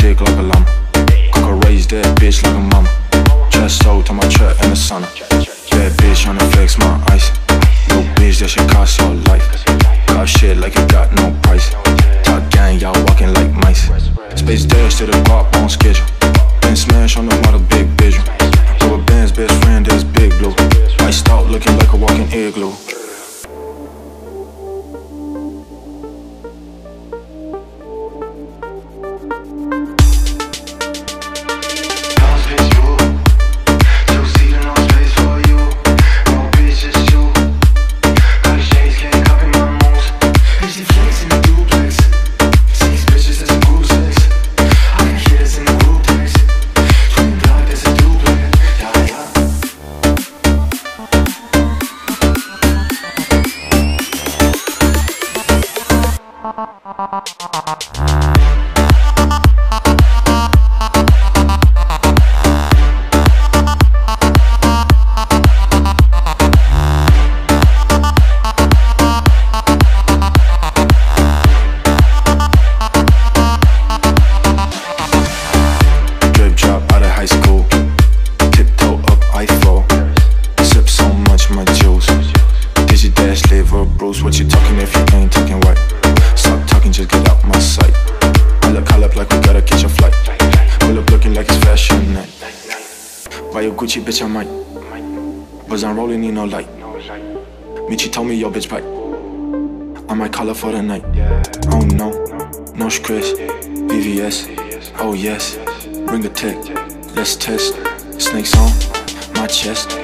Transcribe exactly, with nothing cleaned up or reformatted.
dick like a llama. Cock a raised that bitch like a mama. Chest so to my truck in the sauna. Bad bitch tryna flex my ice. Yo bitch, that shit cost your life. Got shit like it got no price. Top gang, y'all walking like mice. Space dash to the pop on schedule. Been smash on the model, big visual. Rubber band's best friend is Big Blue. Iced out looking like a walking igloo. What you talking if you ain't talking white? Stop talking, just get out my sight. I look high up like we gotta catch a flight. Pull up looking like it's fashion night. Buy your Gucci, bitch, I might. But I'm rolling, need no light. Michi told me, yo, bitch, pipe. I might call her for the night. Oh no, no stress. B V S, oh yes. Ring a tick, let's test. Snakes on my chest.